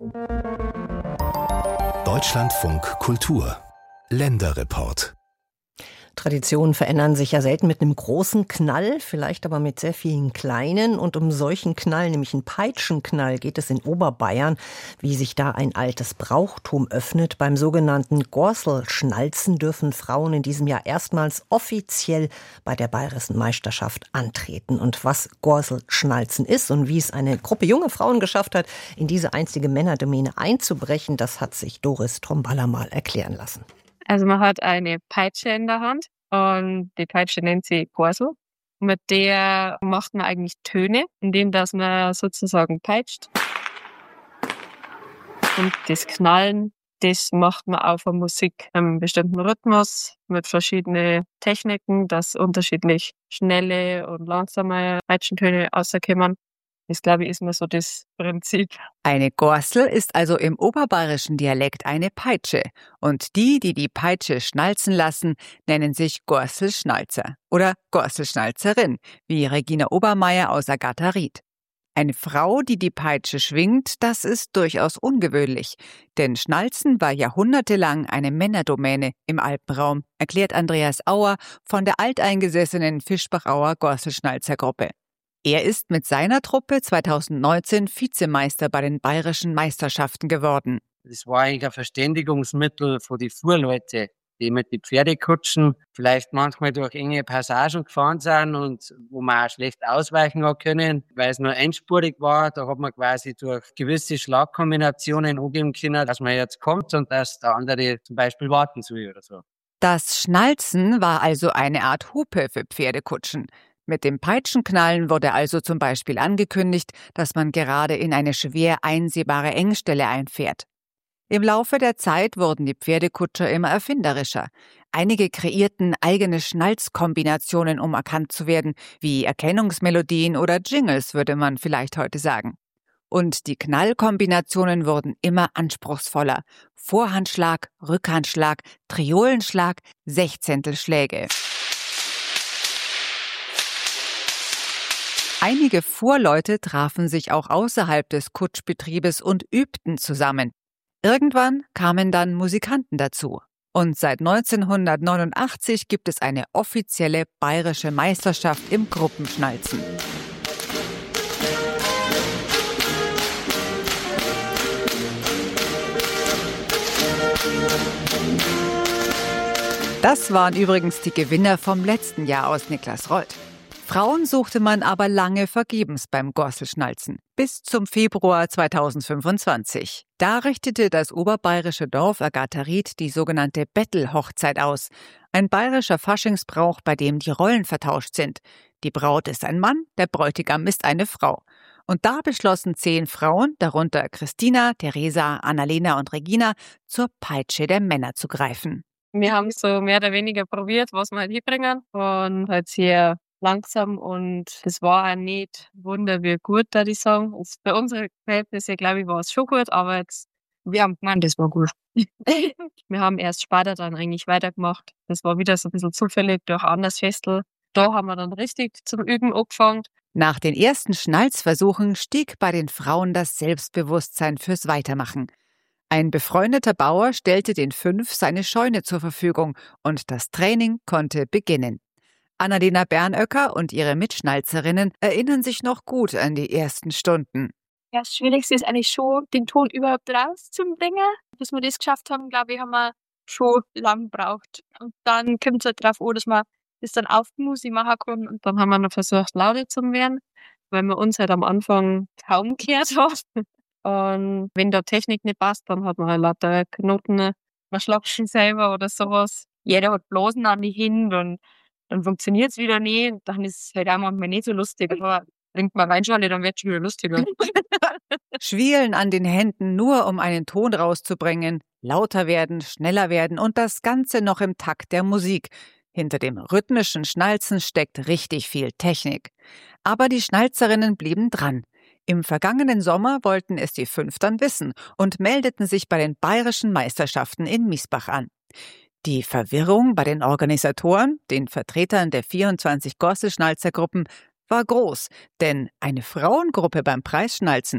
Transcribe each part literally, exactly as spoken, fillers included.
Deutschlandfunk Kultur Länderreport. Traditionen verändern sich ja selten mit einem großen Knall, vielleicht aber mit sehr vielen kleinen. Und um solchen Knall, nämlich einen Peitschenknall, geht es in Oberbayern, wie sich da ein altes Brauchtum öffnet. Beim sogenannten Gorselschnalzen dürfen Frauen in diesem Jahr erstmals offiziell bei der Bayerischen Meisterschaft antreten. Und was Gorselschnalzen ist und wie es eine Gruppe junge Frauen geschafft hat, in diese einstige Männerdomäne einzubrechen, das hat sich Doris Tromballer mal erklären lassen. Also man hat eine Peitsche in der Hand und die Peitsche nennt sie Gorsel. Mit der macht man eigentlich Töne, indem dass man sozusagen peitscht. Und das Knallen, das macht man auf der Musik einem bestimmten Rhythmus mit verschiedenen Techniken, dass unterschiedlich schnelle und langsame Peitschentöne rauskommen. Das, glaube ich, ist mir so das Prinzip. Eine Gorsel ist also im oberbayerischen Dialekt eine Peitsche. Und die, die die Peitsche schnalzen lassen, nennen sich Gorselschnalzer oder Gorselschnalzerin, wie Regina Obermeier aus Agatha-Ried. Eine Frau, die die Peitsche schwingt, das ist durchaus ungewöhnlich. Denn Schnalzen war jahrhundertelang eine Männerdomäne im Alpenraum, erklärt Andreas Auer von der alteingesessenen Fischbachauer Gorselschnalzergruppe. Er ist mit seiner Truppe zweitausendneunzehn Vizemeister bei den Bayerischen Meisterschaften geworden. Das war eigentlich ein Verständigungsmittel von den Fuhrleuten, die mit den Pferdekutschen vielleicht manchmal durch enge Passagen gefahren sind und wo man auch schlecht ausweichen hat können, weil es nur einspurig war. Da hat man quasi durch gewisse Schlagkombinationen angeben können, dass man jetzt kommt und dass der andere zum Beispiel warten soll oder so. Das Schnalzen war also eine Art Hupe für Pferdekutschen. Mit dem Peitschenknallen wurde also zum Beispiel angekündigt, dass man gerade in eine schwer einsehbare Engstelle einfährt. Im Laufe der Zeit wurden die Pferdekutscher immer erfinderischer. Einige kreierten eigene Schnalzkombinationen, um erkannt zu werden, wie Erkennungsmelodien oder Jingles, würde man vielleicht heute sagen. Und die Knallkombinationen wurden immer anspruchsvoller. Vorhandschlag, Rückhandschlag, Triolenschlag, Sechzehntelschläge. Einige Fuhrleute trafen sich auch außerhalb des Kutschbetriebes und übten zusammen. Irgendwann kamen dann Musikanten dazu. Und seit neunzehnhundertneunundachtzig gibt es eine offizielle bayerische Meisterschaft im Gruppenschnalzen. Das waren übrigens die Gewinner vom letzten Jahr aus Niklasreuth. Frauen suchte man aber lange vergebens beim Gorselschnalzen, bis zum Februar zweitausendfünfundzwanzig. Da richtete das oberbayerische Dorf Agatha-Ried die sogenannte Bettelhochzeit aus, ein bayerischer Faschingsbrauch, bei dem die Rollen vertauscht sind. Die Braut ist ein Mann, der Bräutigam ist eine Frau. Und da beschlossen zehn Frauen, darunter Christina, Theresa, Annalena und Regina, zur Peitsche der Männer zu greifen. Wir haben so mehr oder weniger probiert, was wir halt hinbringen und halt sehr langsam und es war auch nicht wunderbar gut, da ich sagen. Also bei unseren Verhältnissen, glaube ich, war es schon gut, aber jetzt, wir haben gemeint, das war gut. Wir haben erst später dann eigentlich weitergemacht. Das war wieder so ein bisschen zufällig durch ein anderes Festel. Da haben wir dann richtig zum Üben angefangen. Nach den ersten Schnalzversuchen stieg bei den Frauen das Selbstbewusstsein fürs Weitermachen. Ein befreundeter Bauer stellte den fünf seine Scheune zur Verfügung und das Training konnte beginnen. Annalena Bernöcker und ihre Mitschnalzerinnen erinnern sich noch gut an die ersten Stunden. Ja, das Schwierigste ist eigentlich schon, den Ton überhaupt rauszubringen. Bis wir das geschafft haben, glaube ich, haben wir schon lang gebraucht. Und dann kommt es halt darauf an, dass man das dann auf Musik machen kann. Und dann haben wir noch versucht, lauter zu werden, weil wir uns halt am Anfang kaum gehört haben. Und wenn der Technik nicht passt, dann hat man halt lauter Knoten, man schlagt schon selber oder sowas. Jeder hat Blasen an die Hände und dann funktioniert es wieder nicht. Dann ist es halt auch manchmal nicht so lustig. Aber bringt man Weinschale, dann wird es schon wieder lustiger. Schwielen an den Händen, nur um einen Ton rauszubringen, lauter werden, schneller werden und das Ganze noch im Takt der Musik. Hinter dem rhythmischen Schnalzen steckt richtig viel Technik. Aber die Schnalzerinnen blieben dran. Im vergangenen Sommer wollten es die fünf dann wissen und meldeten sich bei den Bayerischen Meisterschaften in Miesbach an. Die Verwirrung bei den Organisatoren, den Vertretern der vierundzwanzig Gorselschnalzergruppen, war groß, denn eine Frauengruppe beim Preisschnalzen,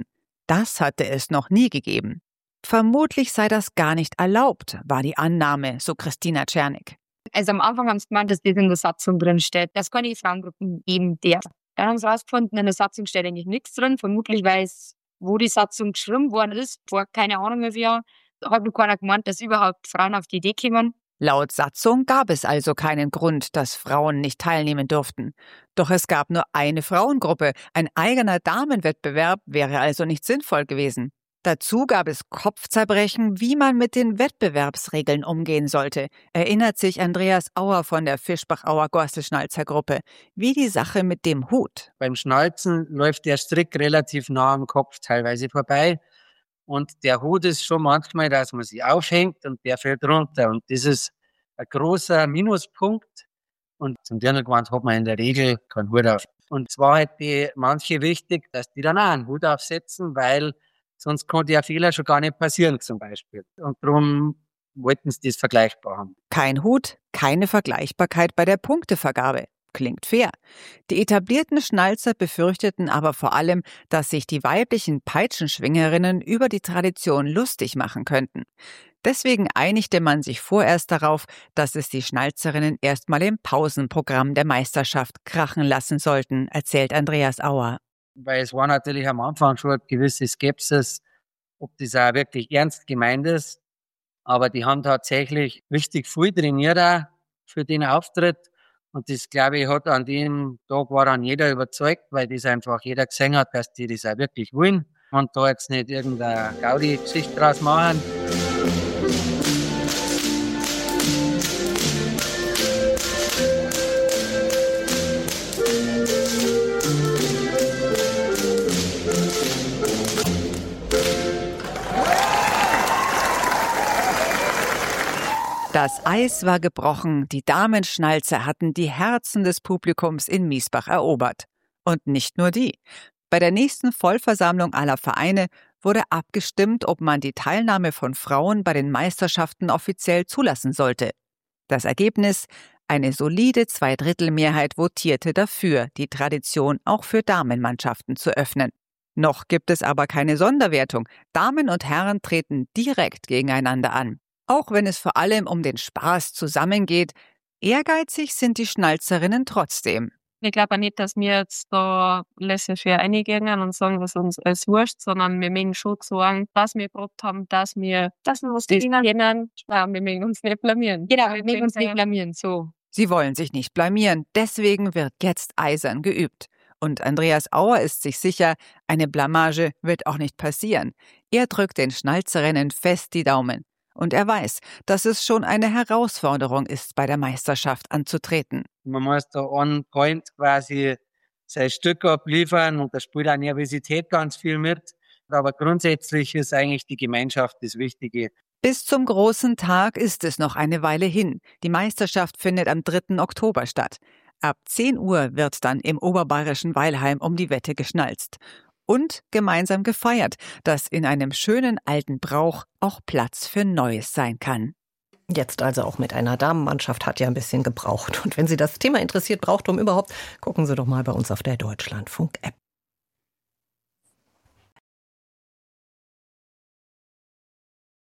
Das hatte es noch nie gegeben. Vermutlich sei das gar nicht erlaubt, war die Annahme, so Christina Czernik. Also am Anfang haben sie gemeint, dass das in der Satzung drin steht, dass es keine Frauengruppen geben darf. Dann haben sie herausgefunden, in der Satzung steht eigentlich nichts drin. Vermutlich, weil es, wo die Satzung geschrieben worden ist, vor keine Ahnung wie viel Jahren, hat noch keiner gemeint, dass überhaupt Frauen auf die Idee kommen. Laut Satzung gab es also keinen Grund, dass Frauen nicht teilnehmen durften. Doch es gab nur eine Frauengruppe. Ein eigener Damenwettbewerb wäre also nicht sinnvoll gewesen. Dazu gab es Kopfzerbrechen, wie man mit den Wettbewerbsregeln umgehen sollte, erinnert sich Andreas Auer von der Fischbach-Auer Gorselschnalzer-Gruppe. Wie die Sache mit dem Hut. Beim Schnalzen läuft der Strick relativ nah am Kopf teilweise vorbei. Und der Hut ist schon manchmal, dass man sich aufhängt und der fällt runter. Und das ist ein großer Minuspunkt. Und zum Dirndlgewand hat man in der Regel keinen Hut auf. Und zwar hat die manche wichtig, dass die dann auch einen Hut aufsetzen, weil sonst kann der Fehler schon gar nicht passieren zum Beispiel. Und darum wollten sie das vergleichbar haben. Kein Hut, keine Vergleichbarkeit bei der Punktevergabe. Klingt fair. Die etablierten Schnalzer befürchteten aber vor allem, dass sich die weiblichen Peitschenschwingerinnen über die Tradition lustig machen könnten. Deswegen einigte man sich vorerst darauf, dass es die Schnalzerinnen erstmal im Pausenprogramm der Meisterschaft krachen lassen sollten, erzählt Andreas Auer. Weil es war natürlich am Anfang schon eine gewisse Skepsis, ob das auch wirklich ernst gemeint ist. Aber die haben tatsächlich richtig viel trainiert auch für den Auftritt. Und das, glaube ich, hat an dem Tag war dann jeder überzeugt, weil das einfach jeder gesehen hat, dass die das auch wirklich wollen. Und da jetzt nicht irgendeine Gaudi-Geschichte draus machen. Das Eis war gebrochen, die Damenschnalzer hatten die Herzen des Publikums in Miesbach erobert. Und nicht nur die. Bei der nächsten Vollversammlung aller Vereine wurde abgestimmt, ob man die Teilnahme von Frauen bei den Meisterschaften offiziell zulassen sollte. Das Ergebnis: eine solide Zweidrittelmehrheit votierte dafür, die Tradition auch für Damenmannschaften zu öffnen. Noch gibt es aber keine Sonderwertung. Damen und Herren treten direkt gegeneinander an. Auch wenn es vor allem um den Spaß zusammengeht, ehrgeizig sind die Schnalzerinnen trotzdem. Ich glaube auch nicht, dass wir jetzt da laissez-faire reingehen und sagen, was uns alles wurscht, sondern wir möchten schon sagen, dass wir probt haben, dass wir, dass wir was kennen. Ja, wir möchten uns nicht blamieren. Genau, wir möchten uns nicht blamieren, so. Sie wollen sich nicht blamieren, deswegen wird jetzt eisern geübt. Und Andreas Auer ist sich sicher, eine Blamage wird auch nicht passieren. Er drückt den Schnalzerinnen fest die Daumen. Und er weiß, dass es schon eine Herausforderung ist, bei der Meisterschaft anzutreten. Man muss da on point quasi sein Stück abliefern und da spielt auch Nervosität ganz viel mit. Aber grundsätzlich ist eigentlich die Gemeinschaft das Wichtige. Bis zum großen Tag ist es noch eine Weile hin. Die Meisterschaft findet am dritten Oktober statt. Ab zehn Uhr wird dann im oberbayerischen Weilheim um die Wette geschnalzt. Und gemeinsam gefeiert, dass in einem schönen alten Brauch auch Platz für Neues sein kann. Jetzt also auch mit einer Damenmannschaft, hat ja ein bisschen gebraucht. Und wenn Sie das Thema interessiert, Brauchtum überhaupt, gucken Sie doch mal bei uns auf der Deutschlandfunk-App.